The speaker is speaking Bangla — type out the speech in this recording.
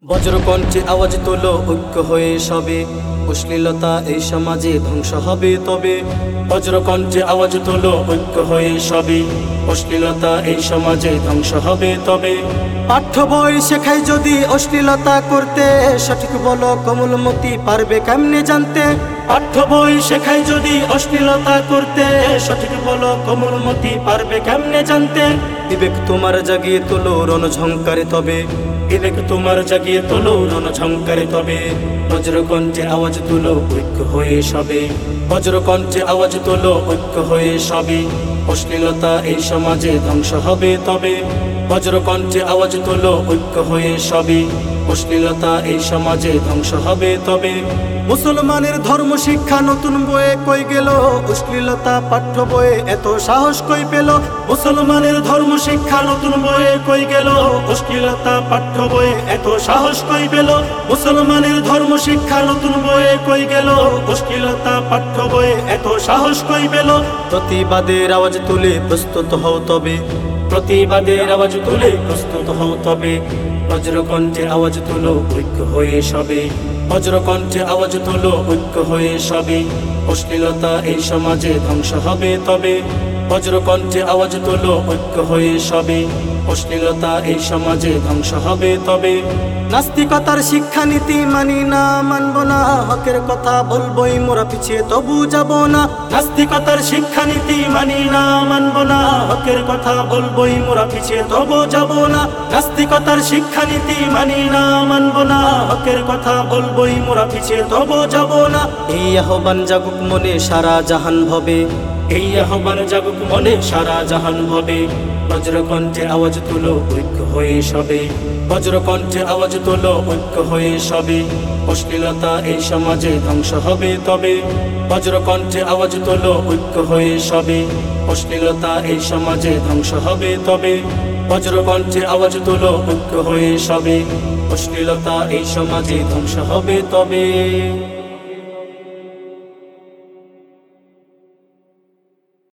বজ্রকণ্ঠে আওয়াজ তোলো ঐক্য হয়ে সবে, অশ্লীলতা এই সমাজে ধ্বংস হবে তবে। বজ্রকণ্ঠে আওয়াজ তোলো ঐক্য হয়ে সবে, অশ্লীলতা এই সমাজে ধ্বংস হবে তবে। পাঠ্য বই শেখায় যদি অশ্লীলতা করতে, সঠিক বলো কোমলমতি পারবে কেমনে জানতে। পাঠ্য বই শেখায় যদি অশ্লীলতা করতে, সঠিক বলো কোমলমতি পারবে কেমনে জানতে। বিবেক তোমার জাগিয়ে তোলো রণঝঙ্কারে তবে, বিবেক তোমার জাগিয়ে তোলো রণঝঙ্কারে তবে। বজ্রকণ্ঠে আওয়াজ তোলো ঐক্য হয়ে সবে, বজ্রকণ্ঠে আওয়াজ তোলো ঐক্য হয়ে সবে, অশ্লীলতা এই সমাজে ধ্বংস হবে তবে। বজ্রকণ্ঠে আওয়াজ তোলো ঐক্য হয়ে সবে, অশ্লীলতা এই সমাজে ধ্বংস হবে তবে। মুসলমানের ধর্ম শিক্ষা নতুন বইয়ে কই গেল, অশ্লীলতা পাঠ্য বইয়ে এত সাহস কই পেল। মুসলমানের ধর্ম শিক্ষা নতুন বইয়ে কই গেল, অশ্লীলতা পাঠ্য বইয়ে এত সাহস কই পেল। মুসলমানের ধর্ম শিক্ষা নতুন বইয়ে কই গেল, অশ্লীলতা পাঠ্য বইয়ে এত সাহস কই পেল। প্রতিবাদের আওয়াজ তুলে প্রস্তুত হও তবে, প্রতিবাদের আওয়াজ তুলে প্রস্তুত হও তবে। বজ্রকণ্ঠে আওয়াজ তুলো ঐক্য হয়ে সবে, বজ্রকণ্ঠে আওয়াজ তুলো ঐক্য হয়ে সবে, অশ্লীলতা এই সমাজে ধ্বংস হবে তবে। বজ্রকণ্ঠে আওয়াজ তুলো ঐক্য হয়ে সবে, অশ্লীলতা এই সমাজে ধ্বংস হবে তবে। নাস্তিকতার শিক্ষানীতি মানি না, মানব না, হকের কথা বলবই মোরা পিছিয়ে তবু যাব না। নাস্তিকতার শিক্ষানীতি মানি না, মানব না, হকের কথা বলবই মোরা পিছিয়ে তবু যাব না। নাস্তিকতার শিক্ষানীতি মানি না, মানব না, হকের কথা বলবই মোরা পিছিয়ে তবু যাব না। এই আহ্বান জাগুক মনে সারা জাহান ভবে, এই আহ্বান জাগুক মনে সারা জাহান ভবে। বজ্রকণ্ঠে আওয়াজ তুলো ঐক্য হয়ে সবে, বজ্রকণ্ঠে আওয়াজ তোলো ঐক্য হয়ে সবে, অশ্লীলতা এই সমাজে ধ্বংস হবে তবে। বজ্রকণ্ঠে আওয়াজ তোলো ঐক্য হয়ে সবে, অশ্লীলতা এই সমাজে ধ্বংস হবে তবে। বজ্রকণ্ঠে আওয়াজ তোলো ঐক্য হয়ে সবে, অশ্লীলতা এই সমাজে ধ্বংস হবে তবে।